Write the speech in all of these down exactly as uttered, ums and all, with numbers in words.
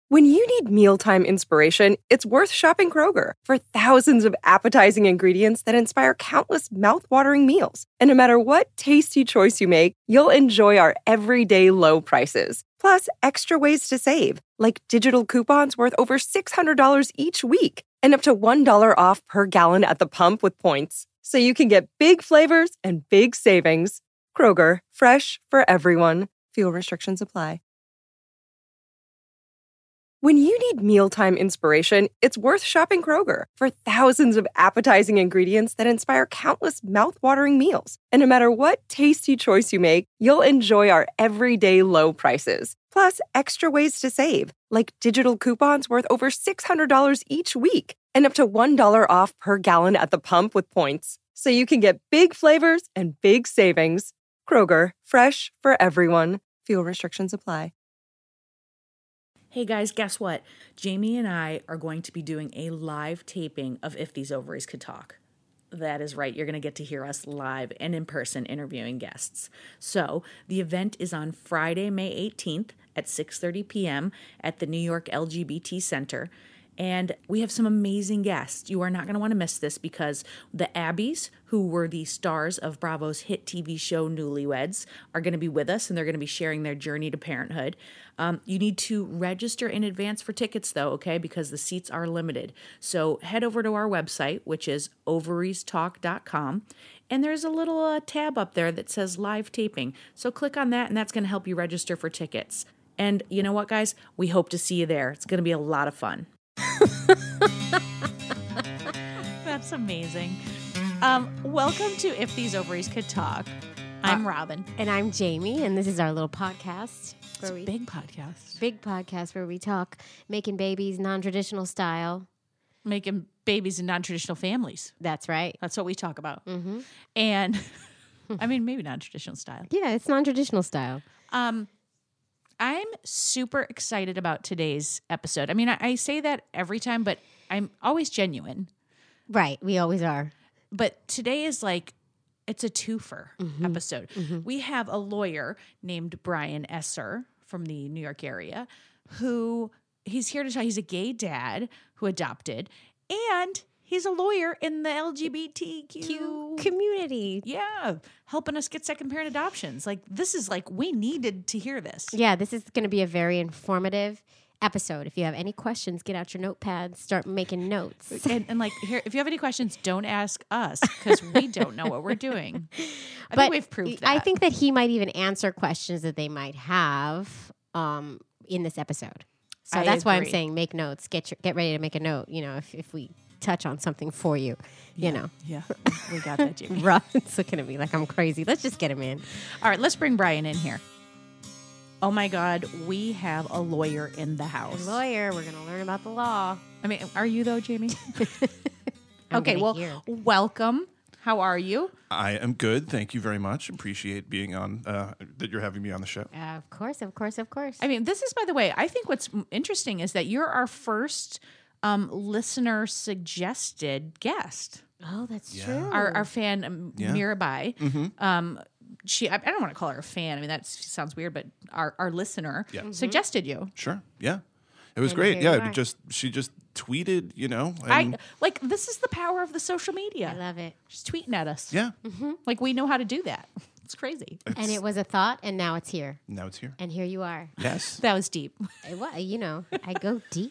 When you need mealtime inspiration, it's worth shopping Kroger for thousands of appetizing ingredients that inspire countless mouthwatering meals. And no matter what tasty choice you make, you'll enjoy our everyday low prices. Plus, extra ways to save, like digital coupons worth over six hundred dollars each week and up to one dollar off per gallon at the pump with points. So you can get big flavors and big savings. Kroger, fresh for everyone. Fuel restrictions apply. When you need mealtime inspiration, it's worth shopping Kroger for thousands of appetizing ingredients that inspire countless mouthwatering meals. And no matter what tasty choice you make, you'll enjoy our everyday low prices. Plus, extra ways to save, like digital coupons worth over six hundred dollars each week and up to one dollar off per gallon at the pump with points. So you can get big flavors and big savings. Kroger, fresh for everyone. Fuel restrictions apply. Hey guys, guess what? Jamie and I are going to be doing a live taping of If These Ovaries Could Talk. That is right. You're going to get to hear us live and in person interviewing guests. So the event is on Friday, May eighteenth at six thirty p.m. at the New York L G B T Center. And we have some amazing guests. You are not going to want to miss this because the Abbeys, who were the stars of Bravo's hit T V show Newlyweds, are going to be with us, and they're going to be sharing their journey to parenthood. Um, you need to register in advance for tickets, though, okay, because the seats are limited. So head over to our website, which is ovaries talk dot com, and there's a little uh, tab up there that says live taping. So click on that, and that's going to help you register for tickets. And you know what, guys? We hope to see you there. It's going to be a lot of fun. That's amazing. Um, welcome to If These Ovaries Could Talk. I'm uh, Robin. And I'm Jamie, and this is our little podcast. It's a we, big podcast. Big podcast where we talk making babies non-traditional style. Making babies in non-traditional families. That's right. That's what we talk about. Mm-hmm. And, I mean, maybe non-traditional style. Yeah, it's non-traditional style. Um. I'm super excited about today's episode. I mean, I, I say that every time, but I'm always genuine. Right. We always are. But today is like, it's a twofer mm-hmm. episode. Mm-hmm. We have a lawyer named Brian Esser from the New York area who he's here to tell, he's a gay dad who adopted, and he's a lawyer in the L G B T Q community. Yeah. Helping us get second parent adoptions. Like, this is like, we needed to hear this. Yeah, this is going to be a very informative episode. If you have any questions, get out your notepads, start making notes. And, and like, here, if you have any questions, don't ask us because we don't know what we're doing. I but think we've proved that. I think that he might even answer questions that they might have um, in this episode. So I that's agree. why I'm saying make notes. Get your, get ready to make a note. You know, if, if we touch on something for you, you yeah, know. Yeah, we got that, Jimmy. Robin's looking at me like I'm crazy. Let's just get him in. All right, let's bring Brian in here. Oh my God, we have a lawyer in the house. A lawyer. We're going to learn about the law. I mean, are you though, Jamie? Okay, well, hear. welcome. How are you? I am good. Thank you very much. Appreciate being on, uh, that you're having me on the show. Uh, of course, of course, of course. I mean, this is, by the way, I think what's interesting is that you're our first um, listener suggested guest. Oh, that's Yeah. true. Our, our fan, um, Yeah. Mirabai, Mm-hmm. um, she, I, I don't want to call her a fan. I mean, that sounds weird, but our, our listener Yeah. Mhm. suggested you. Sure. Yeah. It was And great. here you Yeah. are. Just she just tweeted, you know. I And like, this is the power of the social media. I love it. Just tweeting at us. yeah. Like, we know how to do that. It's crazy. And It's- it was a thought, and now it's here. now it's here. And here you are. Yes. That was deep. I- What you know, I go deep.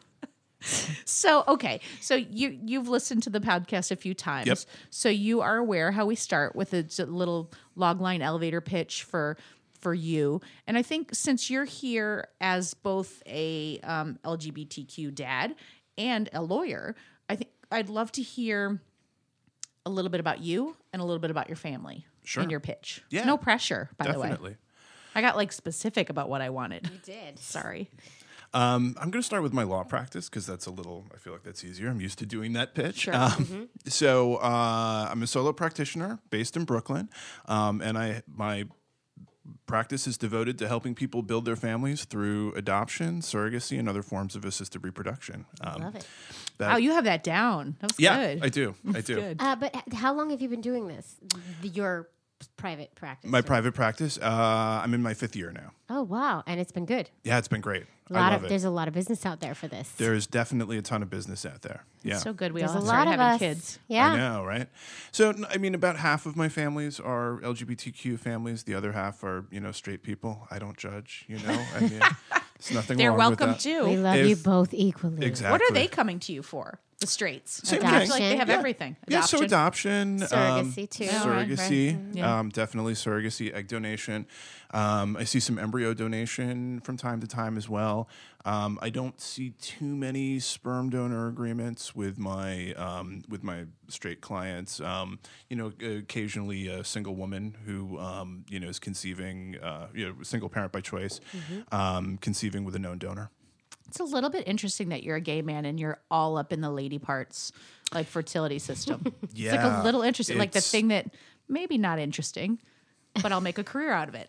So, okay. So you, you've listened to the podcast a few times. Yep. So you are aware how we start with a j- little logline elevator pitch for for you. And I think since you're here as both a um, L G B T Q dad and a lawyer, I think I'd love to hear a little bit about you and a little bit about your family Sure. in your pitch. Yeah. No pressure, by the way. Definitely. I got like specific about what I wanted. You did. Sorry. Um, I'm going to start with my law practice because that's a little, I feel like that's easier. I'm used to doing that pitch. Sure. Um, Mm-hmm. So uh, I'm a solo practitioner based in Brooklyn, um, and I my practice is devoted to helping people build their families through adoption, surrogacy, and other forms of assisted reproduction. Um, Love it. that- Oh, you have that down. That was yeah, good. I do. I That's do. good. Uh, but h- how long have you been doing this? The- Your private practice? My or- private practice. Uh, I'm in my fifth year now. Oh, wow. And it's been good. Yeah, it's been great. A I lot love of it. There's a lot of business out there for this. There's definitely a ton of business out there. Yeah. So good. We There's all a have lot started of having us. kids. Yeah. I know, right? So, n- I mean, about half of my families are L G B T Q families. The other half are, you know, straight people. I don't judge, you know? I mean, there's nothing They're wrong welcome with that. too. We love If- you both equally. Exactly. What are they coming to you for? The straights. Same I feel thing. like they have Yeah. everything. Yeah, so Adoption. adoption. um, Surrogacy, too. Oh, right, Surrogacy. right. Yeah. Um, definitely surrogacy, egg donation. Um, I see some embryo donation from time to time as well. Um, I don't see too many sperm donor agreements with my um, with my straight clients. Um, you know, occasionally a single woman who um, you know is conceiving, uh, you know, single parent by choice, Mm-hmm. um, conceiving with a known donor. It's a little bit interesting that you're a gay man and you're all up in the lady parts, like fertility system. It's like Yeah, a little interesting, like the it's- thing that maybe not interesting, but I'll make a career out of it.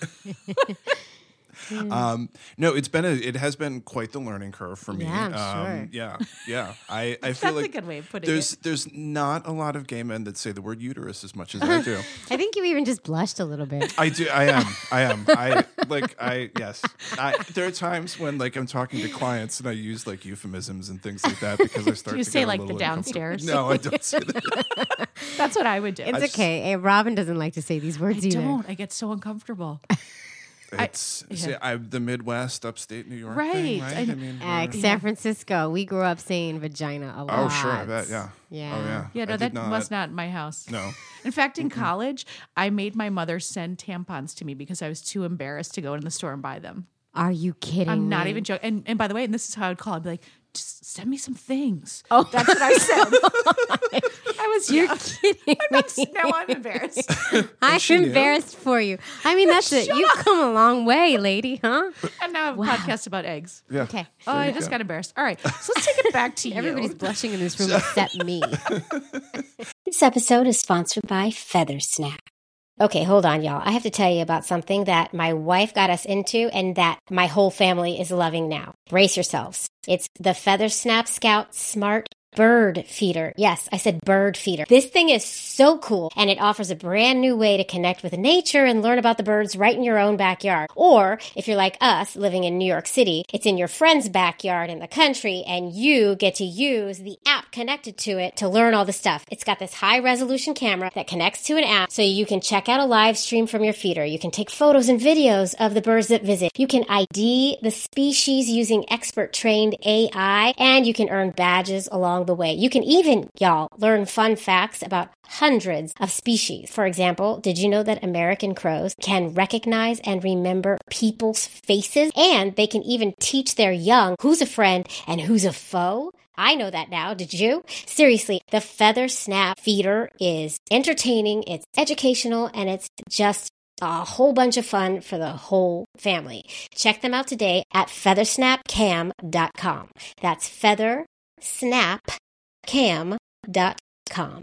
Um, no, it's been a, it has been quite the learning curve for me. Yeah, I'm um, sure. Yeah, yeah. I, I feel That's a like good way of putting there's it. there's not a lot of gay men that say the word uterus as much as I do. I think you even just blushed a little bit. I do. I am. I am. I like. I yes. I, there are times when like I'm talking to clients and I use like euphemisms and things like that because I start. Do you to say get a like the little uncomfortable. downstairs? No, I don't say that. That's what I would do. It's okay. Hey, Robin doesn't like to say these words I either. don't. I get so uncomfortable. It's see, I'm the Midwest, upstate New York. Right. Thing, right? I I, know. mean, Uh, we're- San Francisco, we grew up saying vagina a lot. oh sure, I bet. Yeah. Yeah. Oh yeah. Yeah, I no, did that not, was not my house. No. In fact, in college, I made my mother send tampons to me because I was too embarrassed to go in the store and buy them. Are you kidding I'm not me? even joking. And, and by the way, and this is how I'd call. I'd be like, just send me some things. Oh, that's what I said. I was You're young. kidding I'm, me. now I'm embarrassed. I'm she knew. embarrassed for you. I mean, that's it. You've come a long way, lady, huh? And now I have a podcast about eggs. Yeah. Okay. Oh, I just got embarrassed. All right, so let's take it back to you. Everybody's blushing in this room except me. This episode is sponsored by Feather Snap. Okay, hold on, y'all. I have to tell you about something that my wife got us into and that my whole family is loving now. Brace yourselves. It's the Feather Snap Scout Smart Bird Feeder. Yes, I said bird feeder. This thing is so cool, and it offers a brand new way to connect with nature and learn about the birds right in your own backyard. Or, if you're like us, living in New York City, it's in your friend's backyard in the country, and you get to use the app connected to it to learn all the stuff. It's got this high-resolution camera that connects to an app, so you can check out a live stream from your feeder. You can take photos and videos of the birds that visit. You can I D the species using expert-trained A I, and you can earn badges along the way. You can even, y'all, learn fun facts about hundreds of species. For example, did you know that American crows can recognize and remember people's faces? And they can even teach their young who's a friend and who's a foe? I know that now. Did you? Seriously, the Feather Snap Feeder is entertaining, it's educational, and it's just a whole bunch of fun for the whole family. Check them out today at feather snap cam dot com. That's feather snap cam dot com.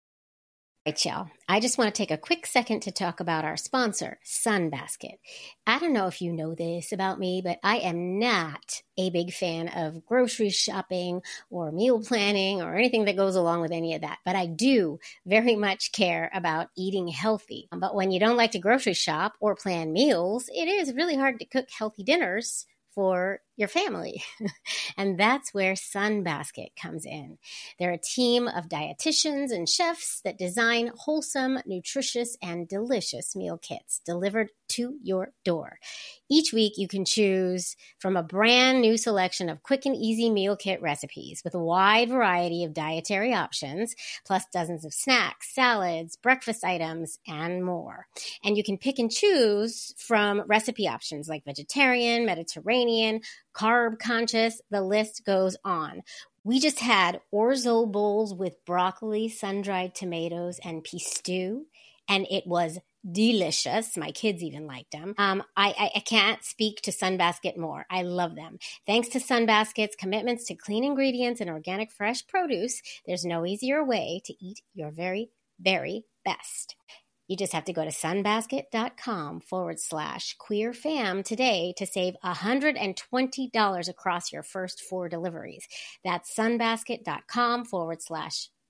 All right, y'all. I just want to take a quick second to talk about our sponsor, Sunbasket. I don't know if you know this about me, but I am not a big fan of grocery shopping or meal planning or anything that goes along with any of that. But I do very much care about eating healthy. But when you don't like to grocery shop or plan meals, it is really hard to cook healthy dinners for your family. And that's where Sunbasket comes in. They're a team of dietitians and chefs that design wholesome, nutritious, and delicious meal kits delivered to your door. Each week, you can choose from a brand new selection of quick and easy meal kit recipes with a wide variety of dietary options, plus dozens of snacks, salads, breakfast items, and more. And you can pick and choose from recipe options like vegetarian, Mediterranean, carb conscious, the list goes on. We just had orzo bowls with broccoli, sun-dried tomatoes, and pea stew, and it was delicious. My kids even liked them. Um, I, I, I can't speak to Sunbasket more. I love them. Thanks to Sunbasket's commitments to clean ingredients and organic fresh produce, there's no easier way to eat your very, very best. You just have to go to sunbasket.com forward slash queer fam today to save one hundred twenty dollars across your first four deliveries. That's sunbasket.com forward slash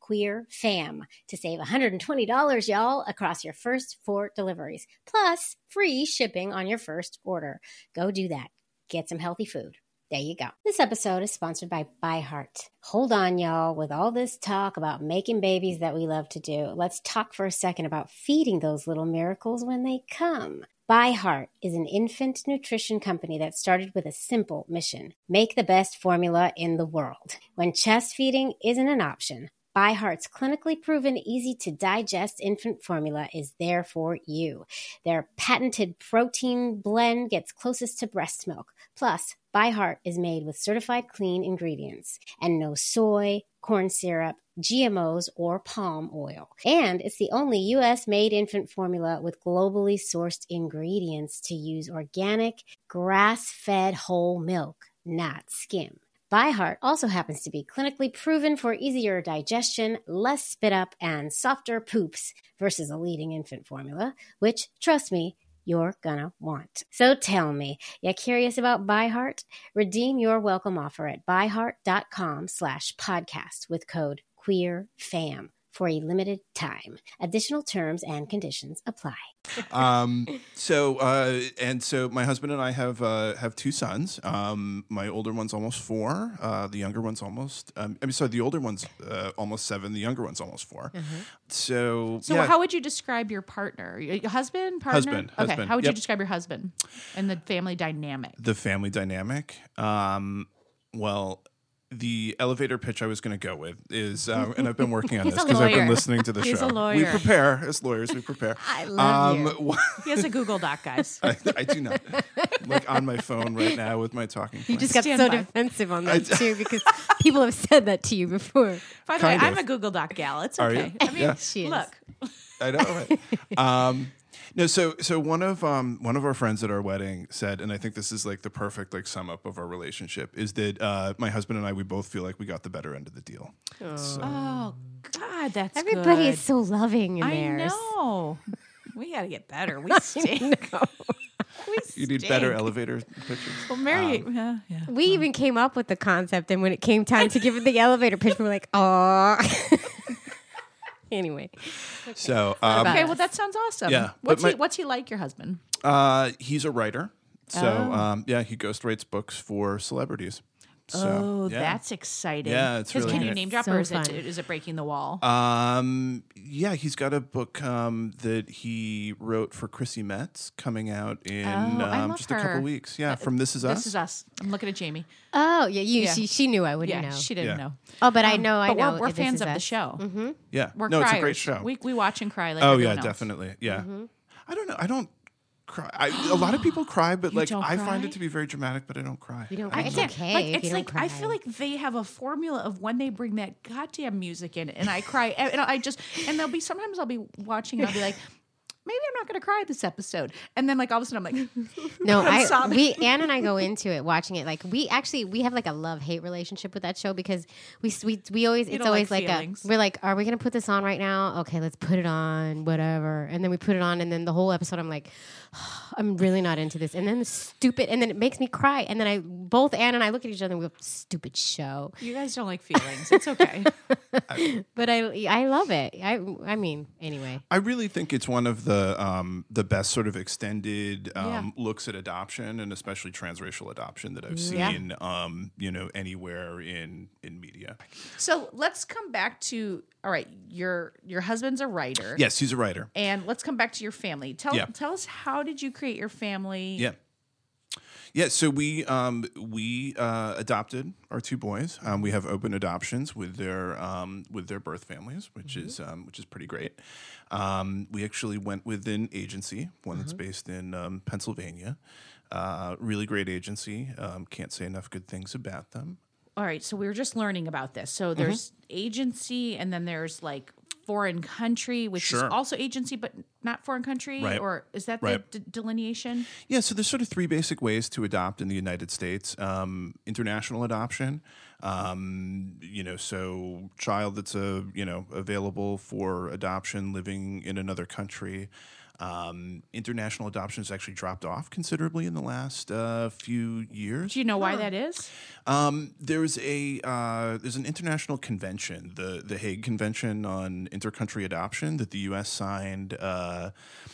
Queer Fam to save one hundred twenty dollars, y'all, across your first four deliveries, plus free shipping on your first order. Go do that. Get some healthy food. There you go. This episode is sponsored by ByHeart. Hold on, y'all. With all this talk about making babies that we love to do, let's talk for a second about feeding those little miracles when they come. ByHeart is an infant nutrition company that started with a simple mission: make the best formula in the world. When chest feeding isn't an option, ByHeart's clinically proven, easy-to-digest infant formula is there for you. Their patented protein blend gets closest to breast milk. Plus, ByHeart is made with certified clean ingredients and no soy, corn syrup, G M Os, or palm oil. And it's the only U S-made infant formula with globally sourced ingredients to use organic, grass-fed whole milk, not skim. ByHeart also happens to be clinically proven for easier digestion, less spit up, and softer poops versus a leading infant formula, which, trust me, you're gonna want. So tell me, you curious about ByHeart? Redeem your welcome offer at byheart.com slash podcast with code QueerFam for a limited time. Additional terms and conditions apply. Um, so, uh, and so my husband and I have, uh, have two sons. Um, my older one's almost four. Uh, the younger one's almost, um, I mean, sorry, the older one's, uh, almost seven. The younger one's almost four. Mm-hmm. So, so yeah. how would you describe your partner? Your husband, partner? Husband, Okay. husband. How would Yep. you describe your husband and the family dynamic? The family dynamic. Um, well, the elevator pitch I was going to go with is, uh, and I've been working on He's this a because I've been lawyer. listening to the He's show. a lawyer. We prepare as lawyers. We prepare. I love you. He has a Google Doc, guys. I, I do not. I'm like on my phone right now with my talking You points. just got Stand so by. defensive on that too, because people have said that to you before. By the way, Kind I'm of. a Google Doc gal. It's Are you? okay. I mean, Yeah. She is. look. I know. Right? um, no, so so one of um, one of our friends at our wedding said, and I think this is like the perfect like sum up of our relationship, is that uh, my husband and I, we both feel like we got the better end of the deal. So, Oh, God, that's Everybody good. is so loving in I theirs. know. We got to get better. We stink. we you need stink. better elevator pitches. Well, Mary, yeah, yeah. We even came up with the concept, and when it came time to give it the elevator pitch, we were like, "Oh." Anyway, So um, Okay, well, that sounds awesome. Yeah, but What's my- he? What's he like, your husband? uh, he's a writer. So Oh. um, yeah, he ghostwrites books for celebrities. So, oh, yeah. that's exciting. Yeah, it's 'Cause really Can you neat. name drop, So or is it, fun. is it breaking the wall? Um, yeah, he's got a book um, that he wrote for Chrissy Metz coming out in Oh, I um, love just a her. couple weeks. Yeah, from This Is Us. This is us. I'm looking at Jamie. oh yeah, you Yeah. she she knew I wouldn't Yeah, know. she didn't Yeah. know. Oh, but I know, I But know. we're, we're This fans Is of the Us. show. Mm-hmm. Yeah, We're no, criers. it's a great show. We we watch and cry like oh everyone yeah, else. definitely. Yeah, I don't know. I don't cry. I, a lot of people cry, but You like don't I find cry? it to be very dramatic. But I don't cry. You don't I cry. I It's can't. okay Like if it's you don't like I cry. feel like they have a formula of when they bring that goddamn music in, and I cry. And I just and there'll be sometimes I'll be watching and I'll be like, maybe I'm not going to cry this episode, and then like all of a sudden I'm like, No, I'm I sobbing. we Anne and I go into it watching it like we actually we have like a love hate relationship with that show because we we we always You it's don't like always like, feelings. a we're like, are we gonna put this on right now? Okay, let's put it on, whatever. And then we put it on, and then the whole episode I'm like, I'm really not into this. And then the stupid, and then it makes me cry. And then I both Anne and I look at each other and we go, stupid show. you guys don't like feelings. It's okay. But I I love it. I I mean anyway. I really think it's one of the um, the best sort of extended um, Yeah. looks at adoption, and especially transracial adoption that I've Yeah. seen, um, you know, anywhere in in media. So let's come back to all right. Your your husband's a writer. Yes, he's a writer. And let's come back to your family. Tell Yeah. tell us, how did you create your family? Yeah. Yeah, so we um, we uh, adopted our two boys. Um, we have open adoptions with their um, with their birth families, which is um, which is pretty great. Um, we actually went with an agency, one that's based in um, Pennsylvania. Uh, really great agency. Um, can't say enough good things about them. All right. So we were just learning about this. So Mm-hmm. there's agency, and then there's like foreign country, which is Sure. also agency, but not foreign country. Right. Or is that Right. the d- delineation? Yeah, so there's sort of three basic ways to adopt in the United States. Um, international adoption, um, you know, so child that's a you know available for adoption living in another country. Um, international adoption has actually dropped off considerably in the last uh, few years. Do you know why that is? Um, there's a uh, there's an international convention, the the Hague Convention on Intercountry Adoption, that the U S signed. Uh,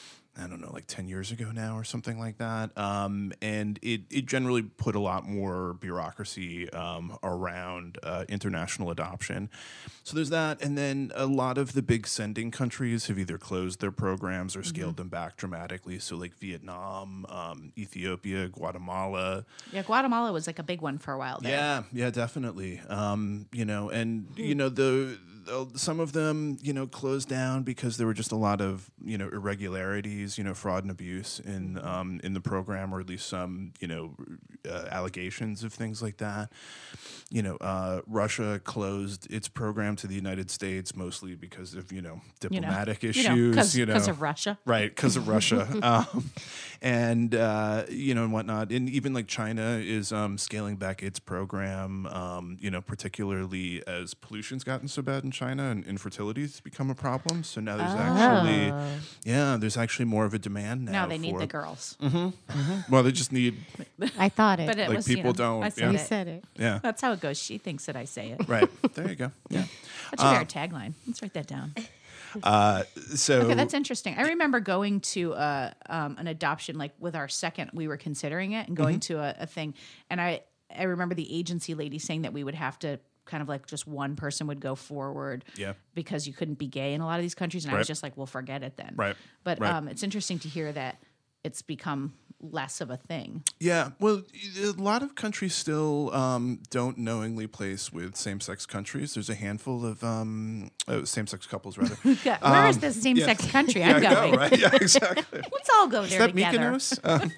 I don't know, like ten years ago now or something like that. Um, and it, it generally put a lot more bureaucracy um, around uh, international adoption. So there's that. And then a lot of the big sending countries have either closed their programs or scaled mm-hmm. them back dramatically. So like Vietnam, um, Ethiopia, Guatemala. Yeah, Guatemala was like a big one for a while there. Yeah, yeah, definitely. Um, you know, and, mm. you know, the... some of them, you know, closed down because there were just a lot of, you know, irregularities, you know, fraud and abuse in um, in the program, or at least some, you know, uh, allegations of things like that. You know, uh, Russia closed its program to the United States mostly because of, you know, diplomatic you know, issues. You know, because know, of Russia. Right, because of Russia. um, and, uh, you know, and whatnot. And even like China is um, scaling back its program, um, you know, particularly as pollution's gotten so bad in China and infertility's become a problem. So now there's oh. actually, yeah, there's actually more of a demand now. Now they for, need the girls. Mm-hmm, mm-hmm. Well, they just need. I thought it. But it like was, people you know, don't. I said yeah. You it. said it. Yeah. That's how it goes. She thinks that I say it. Right. There you go. Yeah. That should be Uh, our tagline. Let's write that down. Uh, so Okay, that's interesting. I remember going to uh, um, an adoption, like with our second, we were considering it and going Mm-hmm. to a, a thing. And I, I remember the agency lady saying that we would have to kind of like just one person would go forward Yeah. because you couldn't be gay in a lot of these countries. And I Right. was just like, well, forget it then. Right. But Right. Um, it's interesting to hear that it's become less of a thing. Yeah, well, a lot of countries still um, don't knowingly place with same-sex countries. There's a handful of um, oh, same-sex couples, rather. Yeah, Where Um, is this same yeah. sex country Yeah, I'm I going? know, right? Yeah, exactly. Let's all go Is there that together. Mykonos? Um,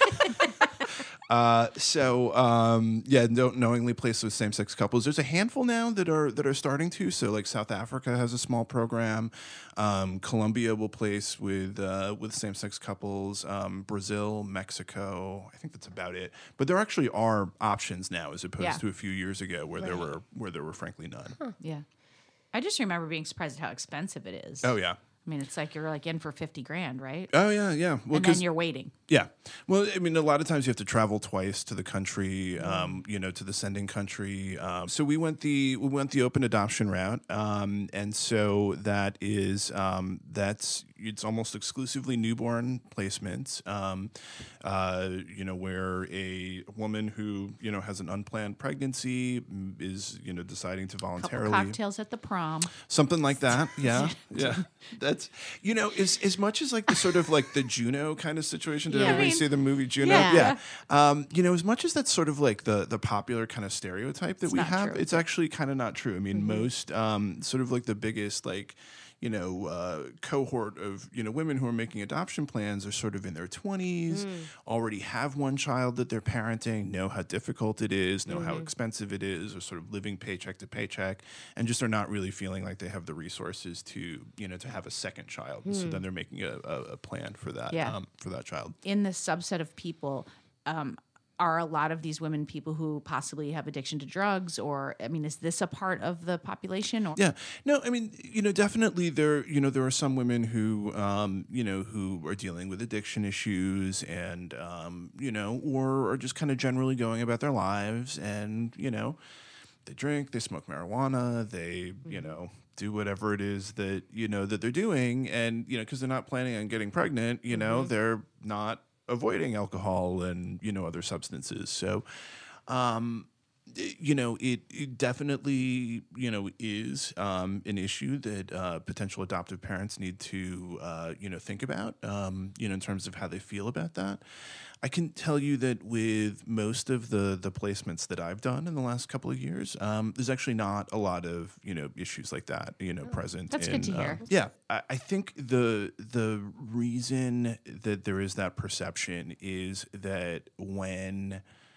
Uh, so um, yeah, don't knowingly place with same-sex couples. There's a handful now that are that are starting to. So like South Africa has a small program. Um, Colombia will place with uh, with same-sex couples. Um, Brazil, Mexico. I think that's about it. But there actually are options now, as opposed Yeah. to a few years ago where there Right. were where there were frankly none. Yeah. I just remember being surprised at how expensive it is. Oh yeah. I mean, it's like you're like in for fifty grand, right? Oh yeah, yeah. Well, And then you're waiting. Yeah. Well, I mean, a lot of times you have to travel twice to the country, um, you know, to the sending country. Um, so we went the we went the open adoption route, um, and so that is um, that's it's almost exclusively newborn placements. Um, uh, you know, where a woman who you know has an unplanned pregnancy mm, is you know deciding to Couple voluntarily cocktails at the prom. something like that. Yeah, yeah. That's you know as as much as like the sort of like the Juno kind of situation. Did Yeah. everybody I mean, see the movie Juno? yeah. Um, you know, as much as that's sort of like the the popular kind of stereotype that It's we not have, true. it's actually kind of not true. I mean, Mm-hmm. most um, sort of like the biggest like. You know, uh, cohort of you know women who are making adoption plans are sort of in their twenties, Mm. already have one child that they're parenting, know how difficult it is, know Mm-hmm. how expensive it is, are sort of living paycheck to paycheck, and just are not really feeling like they have the resources to you know to have a second child. Hmm. So then they're making a, a, a plan for that Yeah. um, for that child. In this subset of people, um, are a lot of these women people who possibly have addiction to drugs? Or, I mean, is this a part of the population? Or Yeah, no, I mean, you know, definitely there, you know, there are some women who, um, you know, who are dealing with addiction issues and, um, you know, or are just kind of generally going about their lives and, you know, they drink, they smoke marijuana, they, you know, do whatever it is that, you know, that they're doing. And, you know, because they're not planning on getting pregnant, you know, they're not avoiding alcohol and, you know, other substances. So, um, you know, it, it definitely, you know, is um, an issue that uh, potential adoptive parents need to, uh, you know, think about, um, you know, in terms of how they feel about that. I can tell you that with most of the the placements that I've done in the last couple of years, um, there's actually not a lot of, you know, issues like that, you know, present. That's in, good to uh, hear. yeah, I, I think the the reason that there is that perception is that when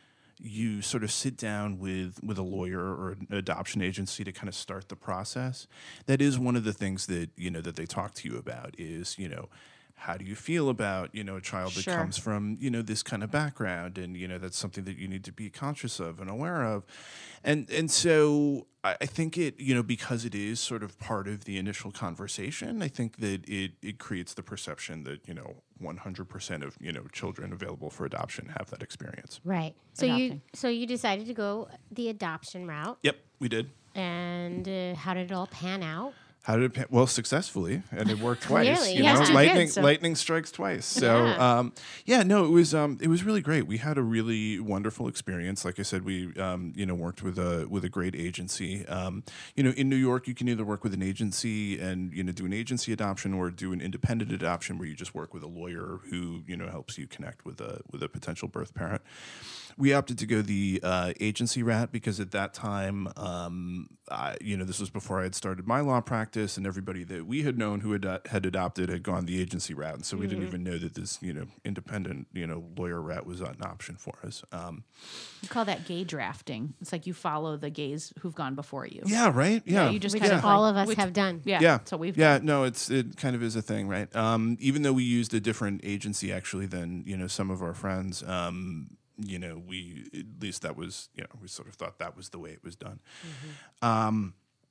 you sort of sit down with with a lawyer or an adoption agency to kind of start the process, that is one of the things that you know that they talk to you about is you know how do you feel about, you know, a child that Sure. comes from, you know, this kind of background, and, you know, that's something that you need to be conscious of and aware of. And and so I, I think it, you know, because it is sort of part of the initial conversation, I think that it, it creates the perception that, you know, one hundred percent of, you know, children available for adoption have that experience. Right. So you Adopting. so you decided to go the adoption route, Yep, we did. and uh, how did it all pan out? How did it pan? Well, successfully, and it worked twice. Clearly, you yeah. know, Yes, you lightning did, so- lightning strikes twice. So, Yeah. um, yeah, no, it was um, it was really great. We had a really wonderful experience. Like I said, we um, you know worked with a with a great agency. Um, you know, in New York, you can either work with an agency and you know do an agency adoption, or do an independent adoption where you just work with a lawyer who you know helps you connect with a with a potential birth parent. We opted to go the uh, agency route because at that time, um, I, you know, this was before I had started my law practice, and everybody that we had known who had, uh, had adopted had gone the agency route, and so we didn't even know that this, you know, independent, you know, lawyer route was an option for us. Um, You call that gay drafting. It's like you follow the gays who've gone before you. yeah, right. Yeah, you just Which kind of all like- of us which- have done. Yeah. yeah. So we've yeah no it's it kind of is a thing, right? Um, even though we used a different agency actually than you know some of our friends. Um, you know, we at least that was you know we sort of thought that was the way it was done. Um,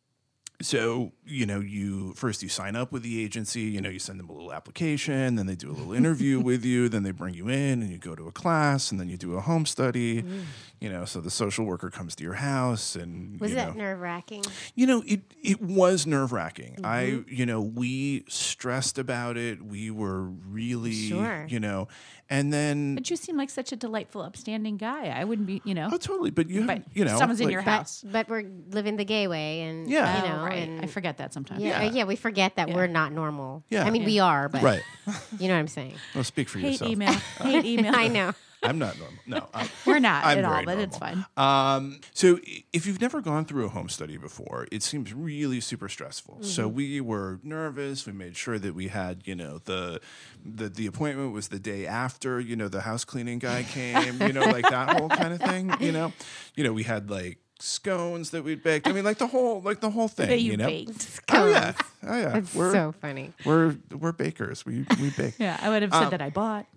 so you know, you first you sign up with the agency. You know, you send them a little application, then they do a little interview with you, then they bring you in, and you go to a class, and then you do a home study. You know, so the social worker comes to your house, and Was you that know, nerve wracking? you know, it it was nerve wracking. I, Mm-hmm. you know, we stressed about it. We were really, Sure. you know, and then But you seem like such a delightful, upstanding guy. I wouldn't be, you know. oh, totally. But you, But have, you know, someone's in like- your But house. but we're living the gay way, and Yeah. you Oh, know, right. and I forget that sometimes. yeah, Yeah. yeah, we forget that Yeah. we're not normal. Yeah. I mean, we are, but right. you know what I'm saying. Well, speak for Hate yourself. email. Hate email. I know. I'm not normal. No, I'm, We're not I'm at all, very but it's normal. fine. Um, so i- if you've never gone through a home study before, it seems really super stressful. So we were nervous. We made sure that we had, you know, the the the appointment was the day after, you know, the house cleaning guy came, you know, like that whole kind of thing, you know. You know, we had like scones that we'd baked. I mean, like the whole like the whole thing, That you know. baked. Oh yeah. Oh yeah. That's we're so funny. we're we're bakers. We we bake. Yeah, I would have said that I bought.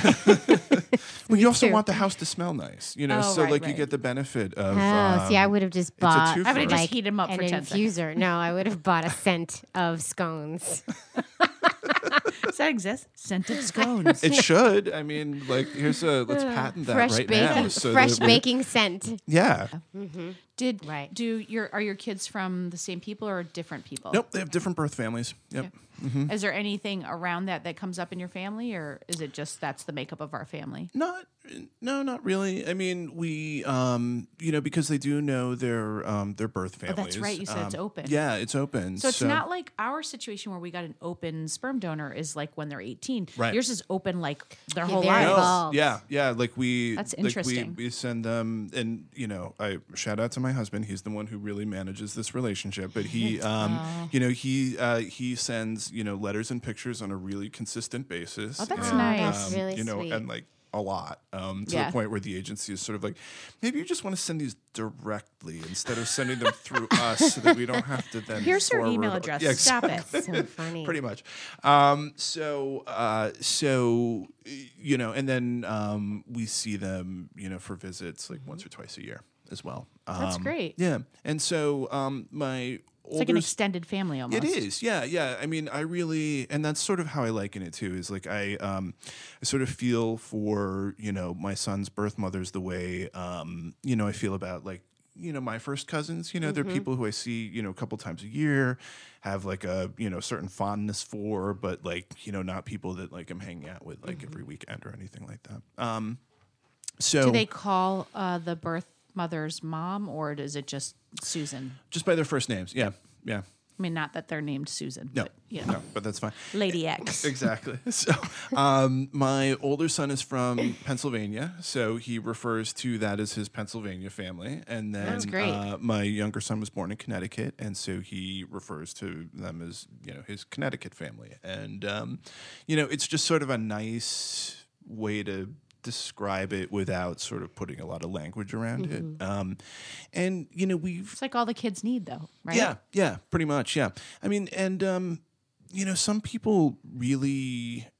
Well, you also too. want the house to smell nice, you know, Oh, so right, like you right. get the benefit of. Oh, see, I um, would have just a bought twofer. I would have just like heated 'em up an for ten seconds. infuser. No, I would have bought a scent of scones. Does that exist? Scent of scones. It should. I mean, like, here's a let's patent that fresh right baking, now. So fresh that we- baking scent. Yeah. Did Right. do your are your kids from the same people or different people? Nope. They have different birth families. Yep. Is there anything around that that comes up in your family, or is it just that's the makeup of our family? Not. No, not really. I mean, we, um, you know, because they do know their um, their birth Oh, families. that's right. You said it's um, open. Yeah, it's open. So it's not like our situation where we got an open sperm donor is like when they're eighteen. Right. Yours is open like their Yeah, whole they're lives. No, involved. yeah, yeah. Like we, That's like interesting. we, we send them, and you know, I shout out to my husband. He's the one who really manages this relationship. But he, um, you know, he uh, he sends you know letters and pictures on a really consistent basis. Oh, that's and, nice. That's really you know, sweet. and like a lot um, to Yeah. the point where the agency is sort of like, maybe you just want to send these directly instead of sending them through us, so that we don't have to then. Here's her forward- email address. Yeah, Stop it. So funny. pretty much. Um, so, uh, so you know, and then um, we see them, you know, for visits like once or twice a year as well. Um, That's great. Yeah, and so um, my It's like an older extended family almost. it is, yeah, yeah. I mean, I really, and that's sort of how I liken it too. Is like I, um, I sort of feel for you know my son's birth mothers the way um, you know I feel about like you know my first cousins. You know, they're people who I see you know a couple times a year, have like a you know certain fondness for, but like you know not people that like I'm hanging out with like every weekend or anything like that. Um, so Do they call uh, the birth mother's mom, or is it just Susan? just by their first names, yeah, yeah. I mean, not that they're named Susan. No, but, you know, no, but that's fine. Lady X. Exactly. So, um, my older son is from Pennsylvania, so he refers to that as his Pennsylvania family. And then That's great. Uh, my younger son was born in Connecticut, and so he refers to them as you know his Connecticut family. And um, you know, it's just sort of a nice way to describe it without sort of putting a lot of language around it. Um, and you know, we've It's like all the kids need, though, right? yeah, yeah, pretty much. Yeah. I mean, and, um, you know, some people really,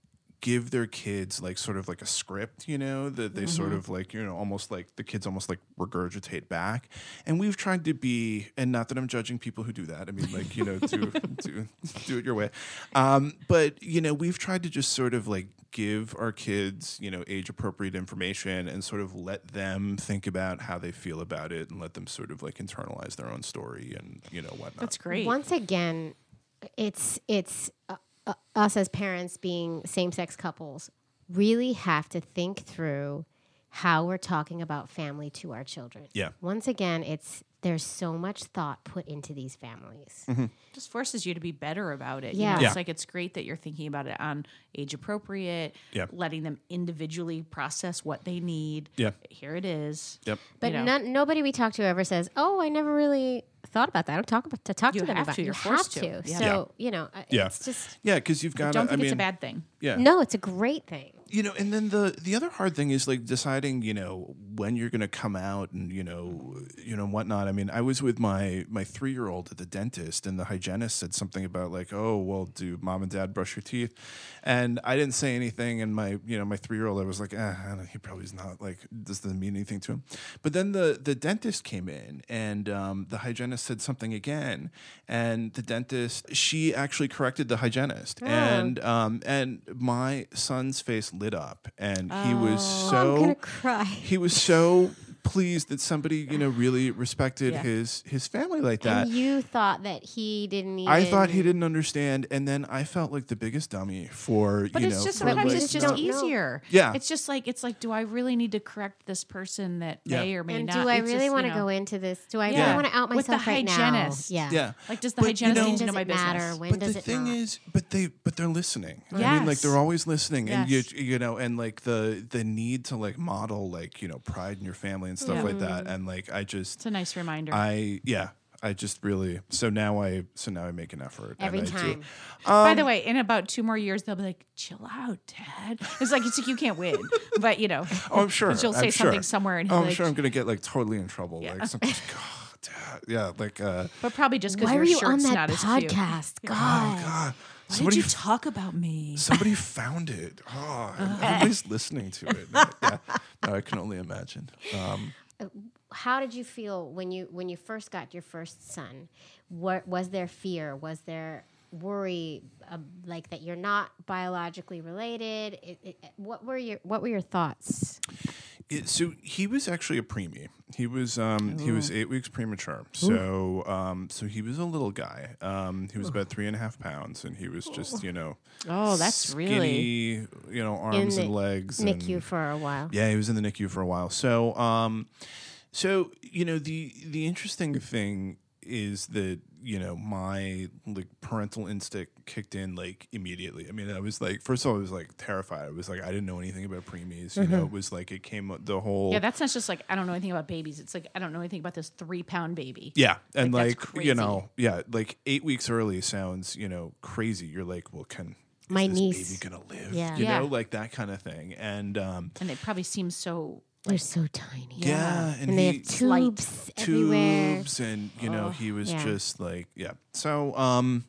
give their kids like sort of like a script, you know, that they mm-hmm. sort of like, you know, almost like the kids almost like regurgitate back. And we've tried to be, and not that I'm judging people who do that. I mean, like, you know, do, do, do it your way. Um, but, you know, we've tried to just sort of like give our kids, you know, age appropriate information and sort of let them think about how they feel about it and let them sort of like internalize their own story and, you know, whatnot. That's great. Once again, it's, it's, uh, Uh, us as parents being same-sex couples really have to think through how we're talking about family to our children. Yeah. Once again, it's there's so much thought put into these families. Mm-hmm. Just forces you to be better about it. Yeah. You know, yeah. It's like it's great that you're thinking about it on age appropriate, yep. letting them individually process what they need. Yep. Here it is. Yep. But you know. none, nobody we talk to ever says, "Oh, I never really thought about that." I don't talk about to talk You to them have about. to. You You're have forced to. to. Yeah. So Yeah. you know, uh, Yeah. it's just Yeah, because you've got to. Don't think I it's mean, a bad thing. Yeah. no, it's a great thing. You know, and then the the other hard thing is like deciding, you know, when you're going to come out and you know, you know whatnot. I mean, I was with my my three year old at the dentist, and the hygienist said something about like, oh, well, do mom and dad brush your teeth? And I didn't say anything, and my you know my three year old, I was like, eh, I don't know, he probably is not like this doesn't mean anything to him. But then the the dentist came in, and um, the hygienist said something again, and the dentist she actually corrected the hygienist, Oh. and um, and my son's face lit up, and he was Oh, so I'm gonna cry. he was so pleased that somebody you know really respected Yeah. his his family like that. And you thought that he didn't even... I thought he didn't understand, and then I felt like the biggest dummy for But you it's know. just for, sometimes like, it's you just don't know. easier. Yeah. It's just like it's like, do I really need to correct this person that Yeah. may or may And not? do I It's really just, want to you know, go into this? Do I Yeah. really want to out With the myself right hygienist. now? Yeah. yeah. Like, does the But, you hygienist know- need to When know does my it matter? business? When But does the it thing not? is, but they but they're listening. I mean, like Yes. they're always listening, and Yes. you you know, and like the the need to like model like you know pride in your family and stuff Yeah. like that, and like I just It's a nice reminder. I yeah. I just really so now I so now I make an effort Every and I do. time. By Um, the way, in about two more years, they'll be like, "Chill out, Dad." It's like it's like you can't win, but you know. Oh, I'm sure. But you'll I'm say sure. something somewhere, and Oh, he'll I'm like, sure I'm gonna get like totally in trouble. Yeah. Like something. God, Dad. Yeah, like uh, But probably just because Why your were you shirt's on not that as cute. podcast? oh God. God. Why Somebody did you f- talk about me? somebody found it. Oh, and everybody's listening to it. Yeah. No, I can only imagine. Um, How did you feel when you when you first got your first son? What was there fear? Was there worry, uh, like that you're not biologically related? It, it, what were your What were your thoughts? It, so he was actually a preemie. He was um, he was eight weeks premature. So um, so he was a little guy. Um, he was about three and a half pounds, and he was just you know Oh, that's skinny, really you know arms the and legs. N I and, C U for a while. Yeah, he was in the N I C U for a while. So um, so you know the the interesting thing is that you know my like parental instinct kicked in like immediately. I mean, I was like, first of all, I was like terrified. I was like, I didn't know anything about preemies. You know, it was like it came the whole yeah. That's not just like I don't know anything about babies. It's like I don't know anything about this three pound baby. yeah, and Like, like, that's you crazy. know, yeah, like eight weeks early sounds you know crazy. You're like, well, can is My this niece. baby gonna live? Yeah. you Yeah. know, like that kind of thing. And um, And it probably seems so. They're so tiny. yeah, and, And they he, have tubes everywhere. tubes and you know he was Yeah. just like yeah so um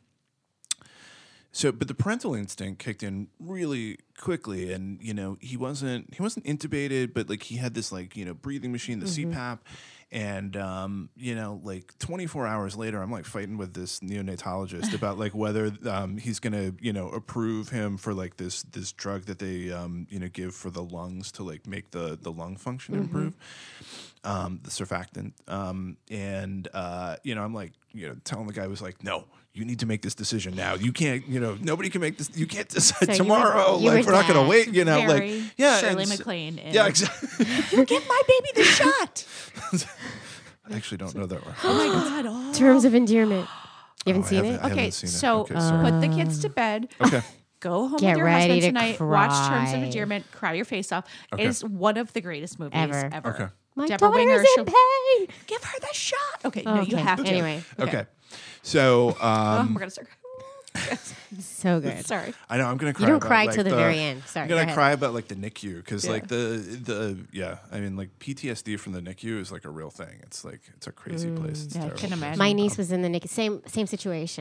so but the parental instinct kicked in really quickly, and you know he wasn't he wasn't intubated, but like he had this like you know breathing machine, the Mm-hmm. C PAP, and um you know like twenty-four hours later I'm like fighting with this neonatologist about like whether um he's gonna you know approve him for like this this drug that they um you know give for the lungs to like make the the lung function Mm-hmm. improve, um the surfactant, um and uh you know I'm like you know telling the guy, was like, no, you need to make this decision now. You can't, you know, nobody can make this. You can't decide So you tomorrow. were- you like were we're not going to dad. wait. You know, Very like yeah, Shirley and s- MacLaine in- Yeah, exactly. You give my baby the shot. I actually don't know that word. Oh my god. Oh. Terms of endearment. You haven't Oh, I seen haven't- it? I haven't Okay, seen it. so Okay, sorry. put the kids to bed. Okay. Go home Get with your ready husband to tonight. Watch Terms of cry. Endearment. Cry your face off. Okay. Is one of the greatest movies Ever. ever. Okay. My Deborah daughter's Winger, in she'll- pain. Give her the shot. Okay, no, you Okay, have to. anyway. Okay. So Oh, um, we're gonna start. So good. Sorry. I know I'm gonna cry. don't about, cry like, till the very end. Sorry, I'm go gonna ahead. cry about like the N I C U because Yeah. like the the yeah. I mean like P T S D from the N I C U is like a real thing. It's like it's a crazy place. It's Yeah, I terrible. can imagine. My niece was in the N I C U. Same same situation.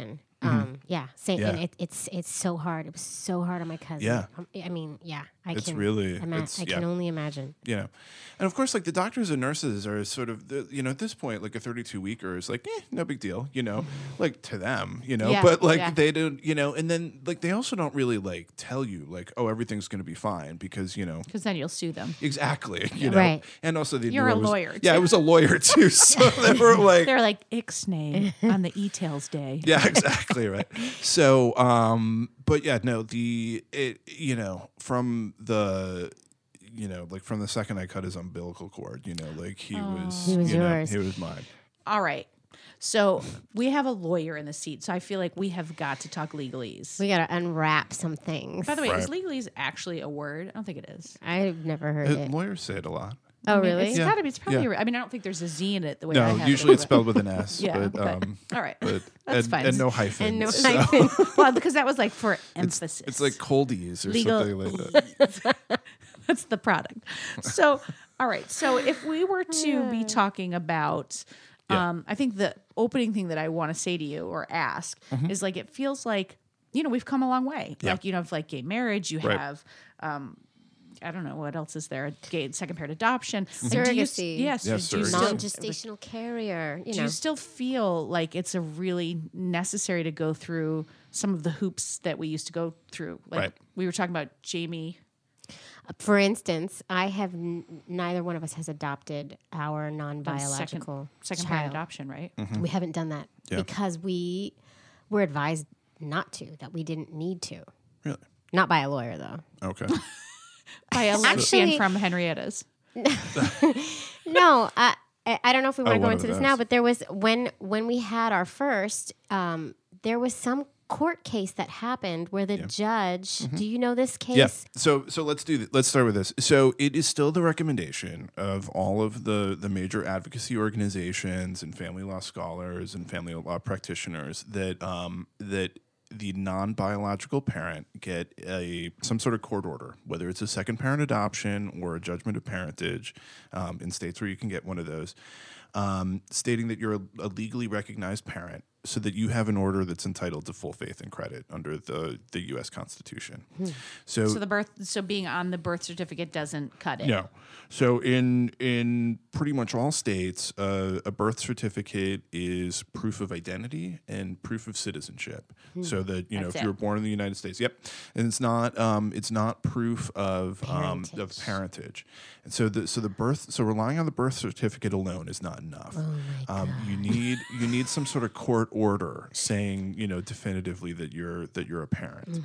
Um, yeah, same. Yeah. And it, it's it's so hard. It was so hard on my cousin. Yeah. Um, I mean, yeah, I It's can really- ima- it's- I can yeah. only imagine. You know, and of course, like the doctors and nurses are sort of, the, you know, at this point, like a thirty-two weeker is like, eh, no big deal, you know, like to them, you know, Yeah, but like yeah. they don't, you know, and then like they also don't really like tell you like, oh, everything's going to be fine because, you know, Because then you'll sue them. exactly, you know, Right. and also they You're knew a I was- lawyer, Yeah, too. I was a lawyer too, so they were like, They're like Ixnay on the e-tails day. yeah, exactly right. So, um, but yeah, no, the it, you know, from the, you know, like from the second I cut his umbilical cord, you know, like he was, He was you know, yours. he was mine. All right. So we have a lawyer in the seat, so I feel like we have got to talk legalese. We got to unwrap some things. By the way, Right. is legalese actually a word? I don't think it is. I've never heard Uh, it. lawyers say it a lot. Oh, I mean, really? It's Yeah. gotta be. It's probably. Yeah. a- I mean, I don't think there's a Z in it the way I No, have usually it. it's spelled with an S, Yeah, but okay. um, All right. but That's and, fine. and no hyphen. And no so hyphen. well, because that was like for emphasis. It's like coldies or Legal- something like that. That's the product. So, all right. So, if we were to be talking about, Yeah. um, I think the opening thing that I want to say to you or ask is like, it feels like, you know, we've come a long way. Yeah. Like, you know, if like gay marriage, you Right. have, um, I don't know what else is there. Gay second parent adoption, And do you s- Surrogacy. Yes. Yeah, do you surrogacy. still, Non-gestational carrier. You do know. you still feel like it's a really necessary to go through some of the hoops that we used to go through? Like Right. we were talking about Jamie. For instance, I have n- neither one of us has adopted our done non-biological second, second child. parent adoption, right? We haven't done that Yeah. because we were advised not to, that we didn't need to. Really? Not by a lawyer, though. Okay. By a lesbian Actually- from Henrietta's. No, I, I I don't know if we want Oh, to go one into of this those. now, but there was when when we had our first, um, there was some court case that happened where the judge. Do you know this case? Yeah. So so let's do th- let's start with this. So it is still the recommendation of all of the the major advocacy organizations and family law scholars and family law practitioners that um, that the non-biological parent get a some sort of court order, whether it's a second parent adoption or a judgment of parentage, um, in states where you can get one of those, um, stating that you're a, a legally recognized parent, so that you have an order that's entitled to full faith and credit under the, the U S Constitution. So, So the birth, so being on the birth certificate doesn't cut it. no. So in in pretty much all states, uh, a birth certificate is proof of identity and proof of citizenship. So that you know That's if it. you were born in the United States, yep, and it's not um, it's not proof of um, of Parentage. parentage. And so the so the birth so relying on the birth certificate alone is not enough. um, you need you need some sort of court order saying you know definitively that you're that you're a parent.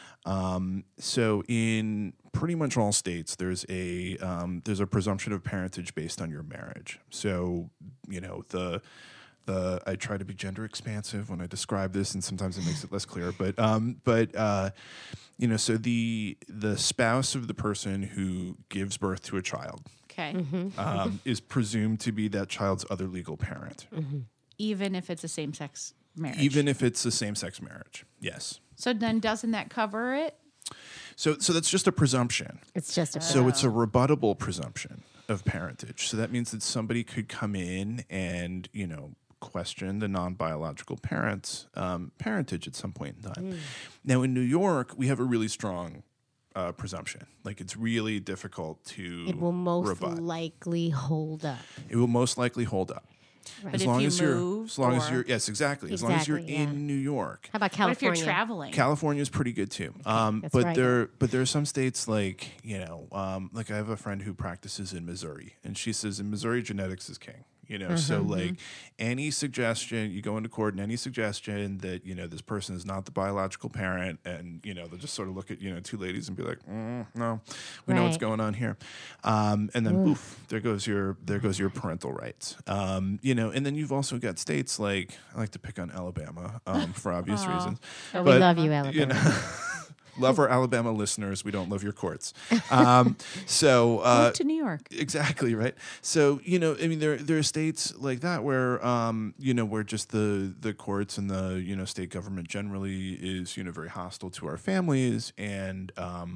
Um, so in pretty much all states, there's a um, there's a presumption of parentage based on your marriage. So you know the the I try to be gender expansive when I describe this, and sometimes it makes it less clear. But um, but uh, you know, so the the spouse of the person who gives birth to a child Okay. um, is presumed to be that child's other legal parent, Even if it's a same sex marriage. even if it's a same sex marriage. Yes. So then doesn't that cover it? So so that's just a presumption. It's just a So it's a rebuttable presumption of parentage. So that means that somebody could come in and, you know, question the non-biological parents' um, parentage at some point in time. Now, in New York, we have a really strong uh, presumption. Like, it's really difficult to It will most rebut. likely hold up. It will most likely hold up. Right. But As if long you as you're, move as long as or- you're, yes, exactly. As long as you're Exactly, yeah. in New York. How about What if California? you're traveling? California is pretty good too. Um, that's but right. there, but there are some states like you know, um, like I have a friend who practices in Missouri, and she says in Missouri genetics is king. You know, so Mm-hmm, like any suggestion you go into court, and any suggestion that you know this person is not the biological parent, and you know they'll just sort of look at you know two ladies and be like, mm, no, we know what's Right. going on here, um, and then poof, there goes your there goes your parental rights. Um, you know, and then you've also got states like I like to pick on Alabama um, for obvious reasons. Oh, we But, love you, Alabama. you know, love our Alabama listeners. We don't love your courts. Um, so uh, Move to New York. exactly right. So you know, I mean, there there are states like that where um, you know where just the the courts and the you know state government generally is you know very hostile to our families, and um,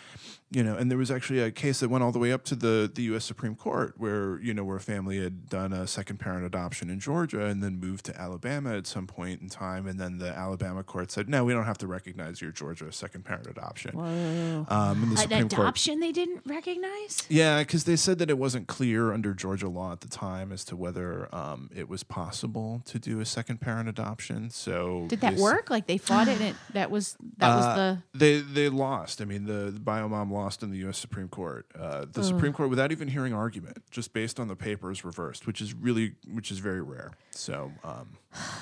you know, and there was actually a case that went all the way up to the, the U S Supreme Court where, you know, where a family had done a second parent adoption in Georgia and then moved to Alabama at some point in time. And then the Alabama court said, no, we don't have to recognize your Georgia second parent adoption. Whoa. Um, and the An Supreme Court, adoption they didn't recognize? yeah, because they said that it wasn't clear under Georgia law at the time as to whether um, it was possible to do a second parent adoption. So Did that they s- work? Like they fought it and that was that was Uh, the They they lost. I mean, the, the biomom lost in the U S Supreme Court. Uh, the Supreme Court, without even hearing argument, just based on the papers, reversed, which is really, which is very rare. So, um,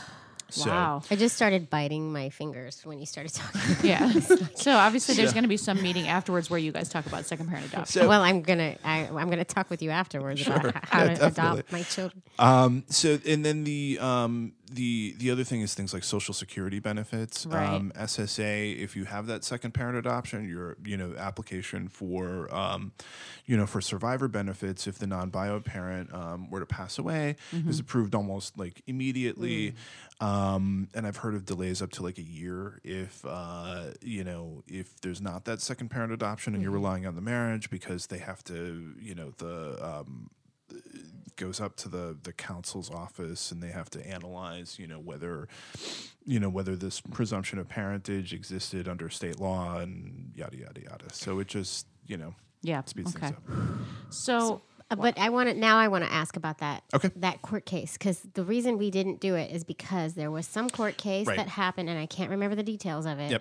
so wow. I just started biting my fingers when you started talking. Yeah. So obviously there's going to be some meeting afterwards where you guys talk about second parent adoption. So- well, I'm gonna I, I'm gonna talk with you afterwards about Sure. how Yeah, to definitely. adopt my children. Um, so, and then the um, the the other thing is things like Social Security benefits, Right. um, S S A. If you have that second parent adoption, your you know application for um, you know for survivor benefits, if the non-bio parent um, were to pass away, is approved almost like immediately. Um, and I've heard of delays up to like a year if uh, you know if there's not that second parent adoption and you're relying on the marriage because they have to you know the um, goes up to the the counsel's office and they have to analyze you know whether you know whether this presumption of parentage existed under state law and yada yada yada. So it just you know Yeah. speeds Okay. things up. So Uh, but I want to now. I want to ask about that. Okay. That court case, because the reason we didn't do it is because there was some court case Right. that happened, and I can't remember the details of it. Yep.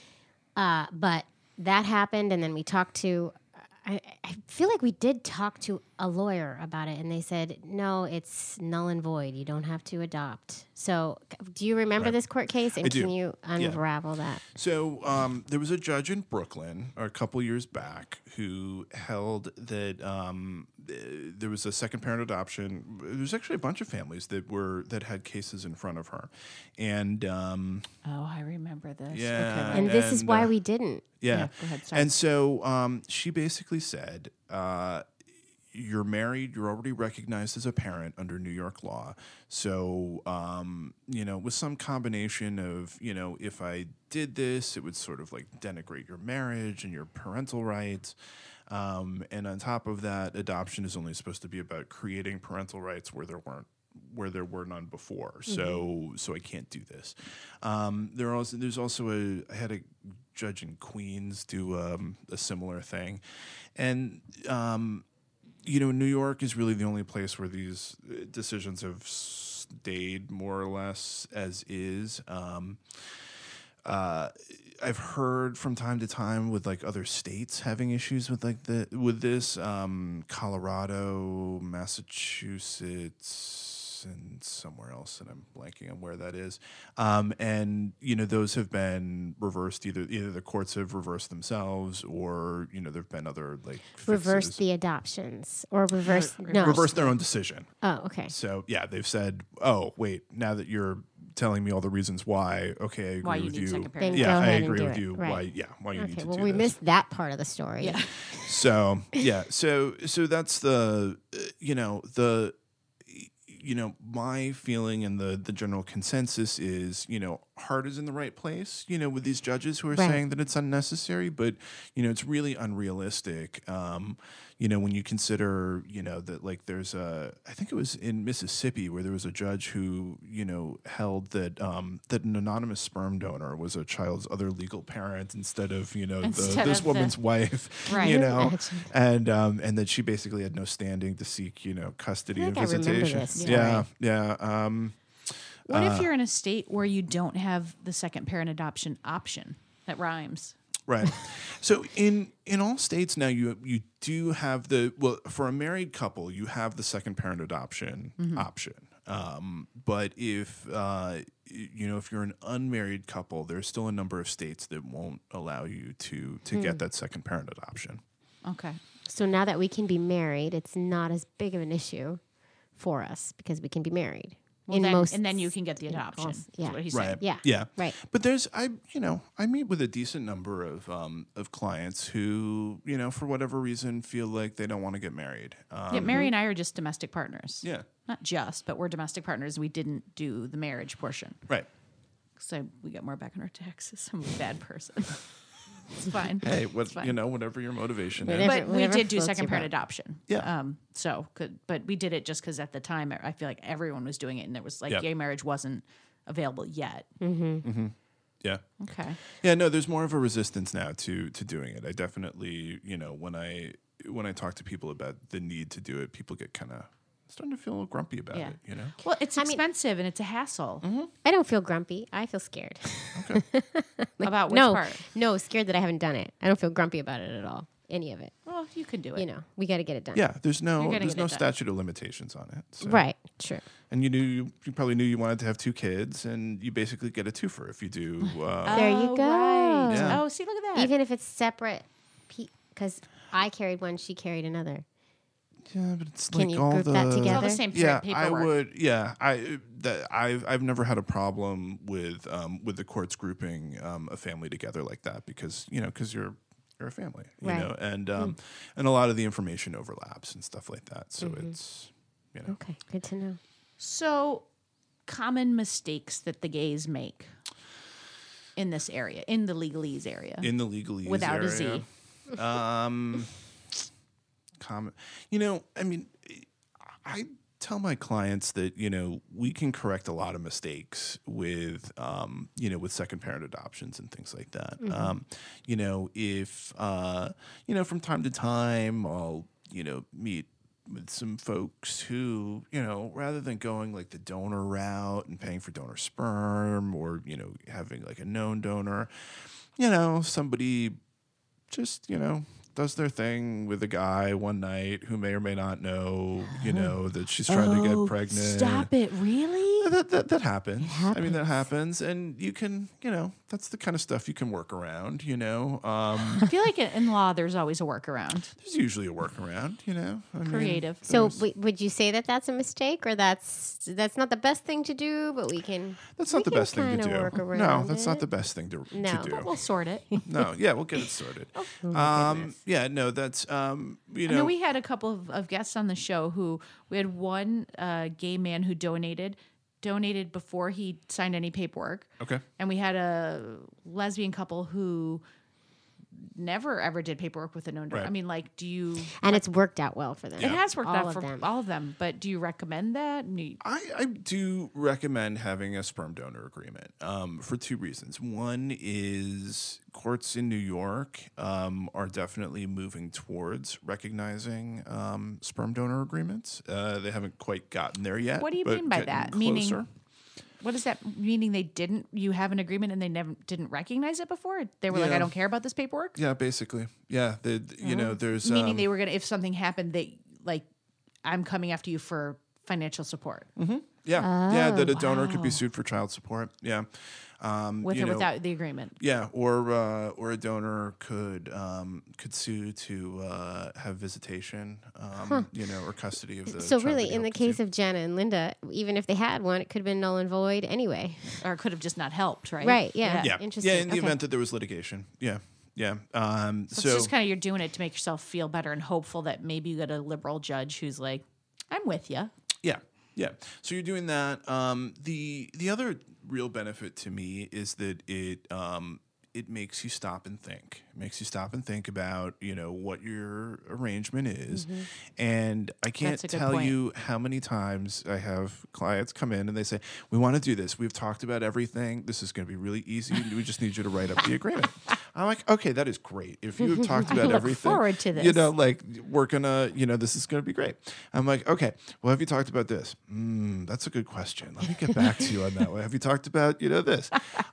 Uh, but that happened, and then we talked to. I, I feel like we did talk to a lawyer about it, and they said no, it's null and void. You don't have to adopt. So, do you remember Right. this court case? And I do. can you Yeah. unravel that? So um, there was a judge in Brooklyn a couple years back who held that um, th- there was a second parent adoption. There's actually a bunch of families that were that had cases in front of her, and um, oh, I remember this. yeah, And this is and, why uh, we didn't. Yeah. Yeah, go ahead, sorry. And so um, she basically said, uh, you're married, you're already recognized as a parent under New York law. So, um, you know, with some combination of, you know, if I did this, it would sort of like denigrate your marriage and your parental rights. Um, and on top of that, adoption is only supposed to be about creating parental rights where there weren't where there were none before. So so I can't do this. Um, there also there's also a I had a judge in Queens do um, a similar thing, and um, you know New York is really the only place where these uh, decisions have stayed more or less as is. Um, uh, I've heard from time to time with like other states having issues with like the with this um, Colorado, Massachusetts, and somewhere else, and I'm blanking on where that is. Um, and you know those have been reversed. Either either the courts have reversed themselves, or you know there've been other like Reverse fixes. the adoptions or reverse no. reverse their own decision. Oh, okay. So yeah, they've said, oh wait, now that you're telling me all the reasons why, okay, I agree Why you with need you. second Then parent. go Yeah, I ahead and agree do with it. you. Right. Why? Yeah, why you need Okay, to well, do we this. missed that part of the story. Yeah. So yeah, so so that's the uh, you know the you know my feeling and the the general consensus is you know heart is in the right place you know with these judges who are Right. saying that it's unnecessary, but you know it's really unrealistic. Um, you know when you consider you know that like there's a I think it was in Mississippi where there was a judge who you know held that um, that an anonymous sperm donor was a child's other legal parent instead of you know the, Instead this of the- woman's wife, Right. you know, Imagine. and um, and that she basically had no standing to seek, you know, custody I and think I remember visitation. this Yeah, yeah. Um, What Uh, if you're in a state where you don't have the second parent adoption option? That rhymes. right. So in in all states now, you you do have the well for a married couple, you have the second parent adoption option. Um, but if uh, y- you know if you're an unmarried couple, there's still a number of states that won't allow you to to get that second parent adoption. Okay. So now that we can be married, it's not as big of an issue for us because we can be married. Well, in then, most, and then you can get the adoption. most- That's yeah. what he's Right. saying. Yeah. Yeah. Right. But there's I you know I meet with a decent number of um, of clients who you know for whatever reason feel like they don't want to get married. Um, Yeah, Mary and I are just domestic partners. Yeah. Not just, but we're domestic partners. We didn't do the marriage portion. Right. So we got more back on our taxes. I'm a bad person. It's fine. Hey, what fine. you know, whatever your motivation Whatever- is. But we whatever did do floats second your parent boat. adoption. Yeah. Um. So could, but we did it just because at the time I feel like everyone was doing it, and there was like Yep. gay marriage wasn't available yet. Yeah. Okay. Yeah, no, there's more of a resistance now to to doing it. I definitely, you know, when I when I talk to people about the need to do it, people get kind of starting to feel a little grumpy about Yeah. it, you know? Well, it's I mean- expensive and it's a hassle. I don't feel grumpy. I feel scared. About which no, part? no, scared that I haven't done it. I don't feel grumpy about it at all. Any of it. Well, you can do it. You know, we got to get it done. Yeah, there's no You're gonna there's get no it done. statute of limitations on it. So. Right. True. And you knew you, you probably knew you wanted to have two kids, and you basically get a twofer if you do. Uh, There you Oh, go. Right. Yeah. Oh, see, look at that. Even if it's separate, because I carried one, she carried another. yeah, but it's Can like you all group the that it's all together? the same Yeah, pa- I paperwork. would. Yeah, I that I've I've never had a problem with um, with the courts grouping um, a family together like that because you know because you're you're a family, you Right. know, and um, and a lot of the information overlaps and stuff like that. So it's you know Okay. Good to know. So, common mistakes that the gays make in this area, in the legalese area. in the legalese Without a area. Z. Um, comment. You know, I mean, I tell my clients that you know we can correct a lot of mistakes with um, you know with second parent adoptions and things like that. Um, you know, if uh, you know from time to time I'll you know meet with some folks who, you know, rather than going like the donor route and paying for donor sperm or, you know, having like a known donor, you know, somebody just, you know, does their thing with a guy one night who may or may not know, you know, that she's trying to get pregnant. Stop it! Really? That, that, that happens. I mean, that happens. And you can, you know, that's the kind of stuff you can work around, you know. Um, I feel like in law, there's always a workaround. there's usually a workaround, you know. I mean, Creative. So, there's- w- would you say that that's a mistake, or that's that's not the best thing to do? But we can. That's we not the can best thing to kinda do. work No, around that's it. not the best thing to, No. to do. But we'll sort it. No, yeah, we'll get it sorted. um, yeah, no, that's um, you I know, know we had a couple of, of guests on the show who we had one uh, gay man who donated donated before he signed any paperwork. okay, And we had a lesbian couple who never ever did paperwork with a known donor. Right. I mean, like, do you? And it's worked out well for them. It has worked All out of for them. all of them, but do you recommend that? I mean, I, I do recommend having a sperm donor agreement um, for two reasons. One is courts in New York um, are definitely moving towards recognizing um, sperm donor agreements. Uh, they haven't quite gotten there yet. What do you but mean by getting that? Meaning- closer. What does that meaning? They didn't. You have an agreement and they never didn't recognize it before. They were like, Yeah. I don't care about this paperwork. Yeah, basically. Yeah, they, you know, there's Meaning um, they were gonna. If something happened, they like, I'm coming after you for financial support yeah, yeah, that a donor could be wow. sued for child support. Yeah, um, with you or know, without the agreement. Yeah, or uh, or a donor could um, could sue to uh, have visitation, um, you know, or custody of the. So child really, that you in the hope to case sue. of Jenna and Linda, even if they had one, it could have been null and void anyway. Or could have just not helped, right? Right, yeah. yeah, Interesting. yeah, in the Okay. event that there was litigation, yeah, yeah. Um, So, so it's just kind of you're doing it to make yourself feel better and hopeful that maybe you get a liberal judge who's like, I'm with you. yeah, yeah. So you're doing that. Um, the the other real benefit to me is that it um, it makes you stop and think. It makes you stop and think about you know what your arrangement is, and I can't That's a good tell point. you how many times I have clients come in and they say, "We want to do this. We've talked about everything. This is going to be really easy. We just need you to write up the agreement." I'm like, "Okay, that is great. If you have talked about look everything, forward to You this. know, like we're gonna, you know, this is going to be great." I'm like, "Okay, well, have you talked about this?" Mm, that's a good question. Let me get back to you on that one. Have you talked about, you know, this?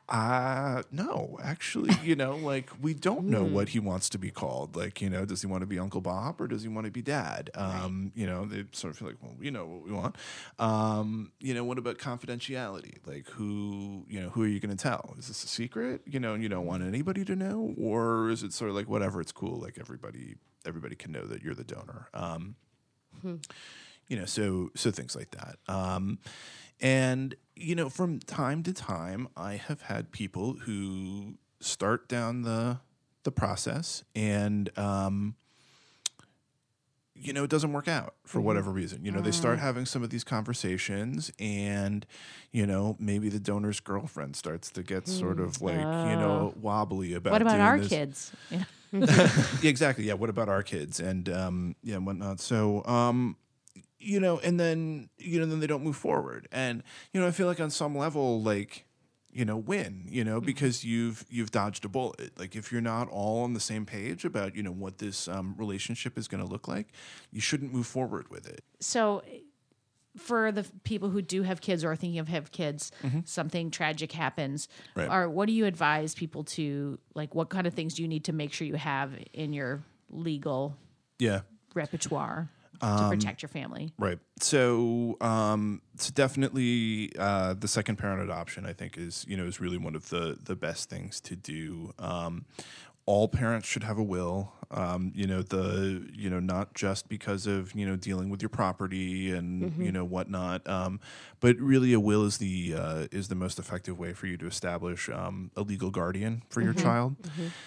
Uh, no, actually, you know, like we don't know what he wants to be called. Like, you know, does he want to be Uncle Bob or does he want to be Dad? Um, you know, they sort of feel like, well, we know what we want. Um, you know, what about confidentiality? Like, who, you know, who are you going to tell? Is this a secret? You know, and you don't want anybody to know, or is it sort of like whatever? It's cool. Like everybody, everybody can know that you're the donor. Um, you know, so so things like that. Um, and you know, from time to time, I have had people who start down the the process and um, you know, it doesn't work out for whatever reason. You know, they start having some of these conversations, and, you know, maybe the donor's girlfriend starts to get sort of like, you know, wobbly about What about doing our this. kids? Yeah. Yeah, exactly. Yeah. What about our kids and um, yeah, and whatnot. So, um, you know, and then you know, then they don't move forward. And you know, I feel like on some level, like you know, win. You know, because you've you've dodged a bullet. Like if you're not all on the same page about you know what this um, relationship is going to look like, you shouldn't move forward with it. So for the f- people who do have kids or are thinking of have kids, something tragic happens. Right. Or what do you advise people to, like, what kind of things do you need to make sure you have in your legal Yeah. repertoire to protect your family? Right. So, um, so definitely, uh, the second parent adoption, I think, is you know is really one of the the best things to do. Um, all parents should have a will. Um, you know the you know not just because of you know dealing with your property and you know whatnot, um, but really a will is the uh, is the most effective way for you to establish um, a legal guardian for your child,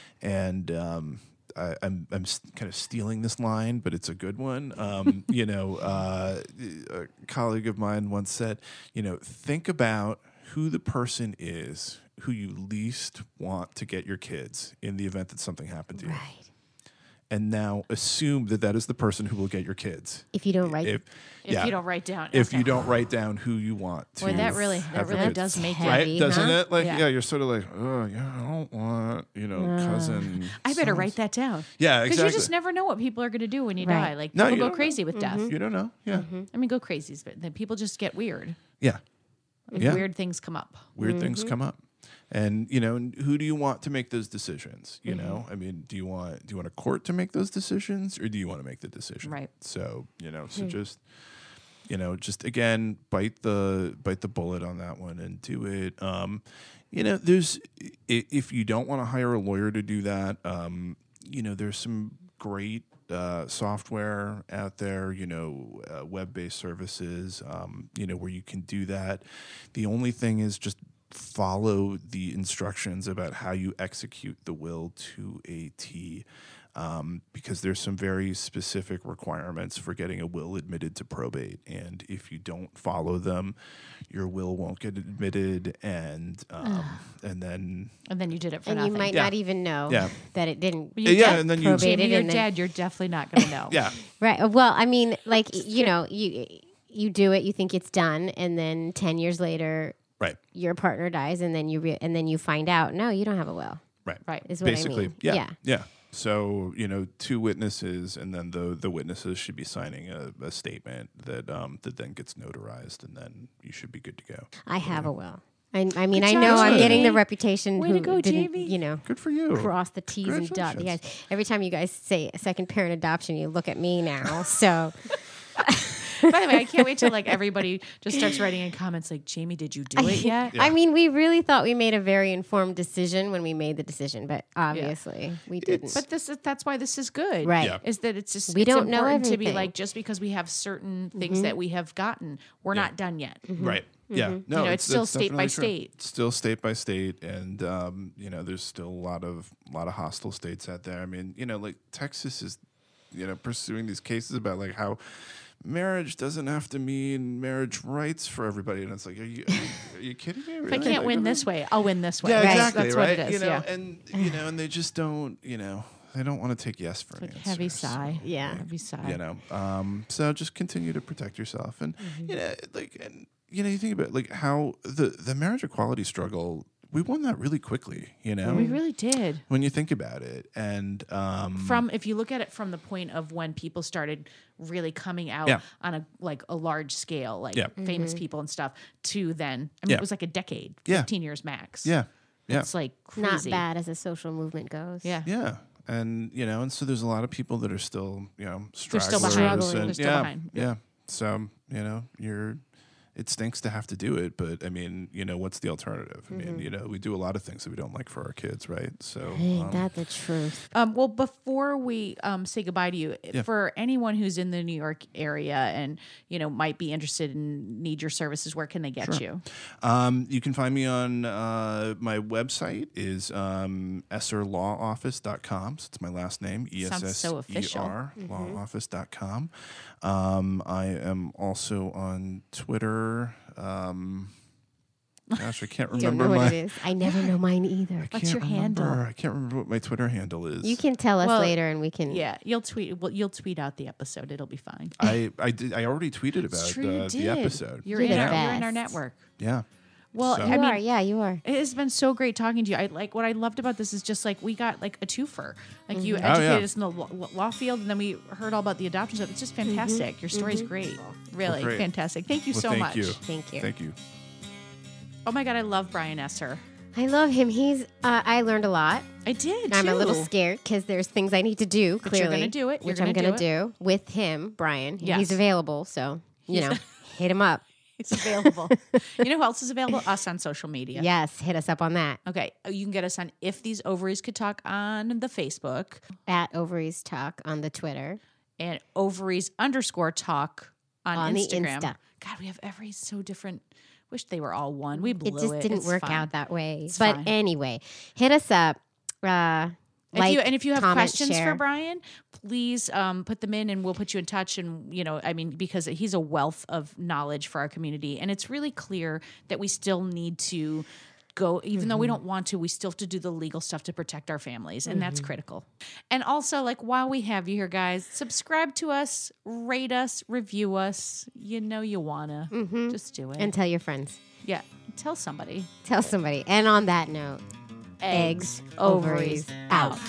and. Um, I, I'm I'm s- kind of stealing this line, but it's a good one. Um, you know, uh, a colleague of mine once said, you know, think about who the person is who you least want to get your kids in the event that something happened to you, Right. and now assume that that is the person who will get your kids. If you don't write, If, If yeah, you don't write down. if okay. you don't write down who you want to, Boy, that really, that have your really kids. does make you. Heavy. Right? Doesn't huh? it? Like, Yeah. yeah. you're sort of like, oh, yeah, I don't want, you know, cousin. I better so-and-so." write that down. Yeah, Because exactly. you just never know what people are going to do when you Right. die. Like, No, people you go don't crazy know. with death. You don't know. Yeah. I mean, go crazy, but then people just get weird. Yeah. Yeah. Weird things come up. Weird things come up. And you know, and who do you want to make those decisions? You know, I mean, do you want do you want a court to make those decisions, or do you want to make the decision? Right. So you know, so just you know, just again, bite the bite the bullet on that one and do it. Um, you know, there's i- if you don't want to hire a lawyer to do that, um, you know, there's some great uh, software out there, you know, uh, web-based services, um, you know, where you can do that. The only thing is just follow the instructions about how you execute the will to a T, um, because there's some very specific requirements for getting a will admitted to probate, and if you don't follow them, your will won't get admitted, and um, and then And then you did it for and nothing. you might Yeah. not even know Yeah. that it didn't. But you're yeah, dead. and then you Probate. Jamie, you're and then- dead. You're definitely not going to know. yeah. Right. Well, I mean, like y- you know, you you do it, you think it's done, and then ten years later, Right. your partner dies, and then you re- and then you find out, no, you don't have a will. Right. Right. Is what Basically, I mean. yeah, Yeah. yeah. So you know, two witnesses, and then the the witnesses should be signing a, a statement that um, that then gets notarized, and then you should be good to go. I have a will. I, I mean, Good I job, know I'm Jamie. getting the reputation Way who to go, didn't, Jamie. you know, Good for you. cross the T's and dot the I's. Congratulations. Every time you guys say a second parent adoption, you look at me now. So By the way, I can't wait till like everybody just starts writing in comments like, Jamie, did you do it yet? Yeah. I mean, we really thought we made a very informed decision when we made the decision, but obviously we didn't. But this is that's why this is good. Right. Yeah. Is that it's just We it's don't know important to be everything. like, just because we have certain things that we have gotten, we're not done yet. Right. Yeah. No, You know, it's still that's state by definitely true. state. It's still state by state, and um, you know, there's still a lot of lot of hostile states out there. I mean, you know, like Texas is, you know, pursuing these cases about like how marriage doesn't have to mean marriage rights for everybody, and it's like, are you are you, are you kidding me? If I can't win this way, I'll win this way. Yeah, That's- exactly. That's right. what it is. You know, yeah. and you know, and they just don't. You know, they don't want to take yes for an Like answer. heavy so, sigh. Yeah. Heavy sigh. you know, um, so just continue to protect yourself, and you know, like, and you know, you think about like how the the marriage equality struggle. We won that really quickly. You know, We really did. when you think about it, and um, From if you look at it from the point of when people started really coming out Yeah. on a like a large scale, like Yeah. famous people and stuff, to then I mean Yeah. it was like a decade, Yeah. fifteen years max. yeah, yeah, It's like not crazy. bad as a social movement goes. Yeah. yeah. And you know, and so there's a lot of people that are still, you know, They're still stragglers behind. and- They're still yeah, behind. yeah. So you know, you're it stinks to have to do it, but I mean, you know, what's the alternative? I mean, you know, we do a lot of things that we don't like for our kids, right? So Ain't um, that the truth? Um, well, before we um, say goodbye to you, Yeah. for anyone who's in the New York area and you know might be interested and need your services, where can they get you? Um, you can find me on uh, my website is um, esser law office dot com. So it's my last name, E S Sounds S so E official. R, law office dot com. Um, I am also on Twitter. Um, gosh, I can't Don't remember know what my. it is. I never know mine either. I What's can't your remember. handle? I can't remember what my Twitter handle is. You can tell us Well, later, and we can. Yeah, you'll tweet. Well, you'll tweet out the episode. It'll be fine. I I did. I already tweeted It's about true, you uh, the did. episode. You're, You're in the our, you're in our best. network. Yeah. Well, So- You I mean, are. Yeah, you are. it has been so great talking to you. I like what I loved about this is just like we got like a twofer. Like you Oh, educated yeah. us in the law, law field, and then we heard all about the adoption stuff. It's just fantastic. Your story's great. Really great. fantastic. Thank you Well, so thank much. you. Thank you. Thank you. Oh my god, I love Brian Esser. I love him. He's. Uh, I learned a lot. I did. I'm a little too. scared because there's things I need to do. But you're Clearly, gonna do it. You're which gonna I'm gonna do do, with him, Brian. Yes. He's available, so you He's- know, hit him up. It's available. You know who else is available? Us on social media. Yes, hit us up on that Okay. You can get us on If These Ovaries Could Talk on the Facebook at Ovaries Talk on the Twitter. and Ovaries underscore Talk on, On the Instagram. Insta. God, we have every so different. Wish they were all one. We blew It just it. didn't It's work fine. out that way. It's but fine. anyway, hit us up. Uh, If like, you, and if you have comment, questions share. for Brian, please um, put them in and we'll put you in touch. And, you know, I mean, because he's a wealth of knowledge for our community. And it's really clear that we still need to go, even Mm-hmm. though we don't want to, we still have to do the legal stuff to protect our families. And Mm-hmm. that's critical. And also, like, while we have you here, guys, subscribe to us, rate us, review us. You know you want to. Just do it. Mm-hmm. and tell your friends. yeah, tell somebody. Tell somebody. And on that note, eggs, ovaries, out.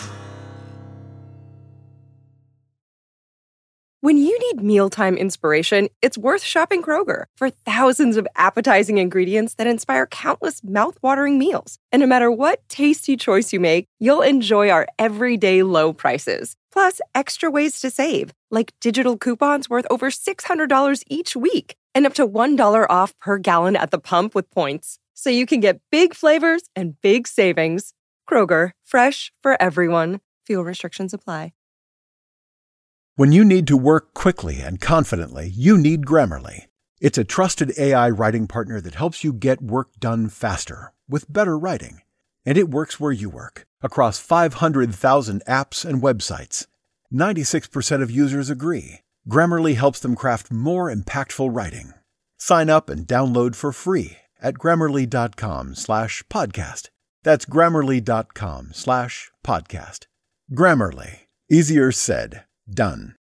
When you need mealtime inspiration, it's worth shopping Kroger for thousands of appetizing ingredients that inspire countless mouthwatering meals. And no matter what tasty choice you make, you'll enjoy our everyday low prices. Plus, extra ways to save, like digital coupons worth over six hundred dollars each week and up to one dollar off per gallon at the pump with points. So you can get big flavors and big savings. Kroger, fresh for everyone. Fuel restrictions apply. When you need to work quickly and confidently, you need Grammarly. It's a trusted A I writing partner that helps you get work done faster, with better writing. And it works where you work, across five hundred thousand apps and websites. ninety-six percent of users agree. Grammarly helps them craft more impactful writing. Sign up and download for free at grammarly.com slash podcast. That's grammarly.com slash podcast. Grammarly. Easier said, done.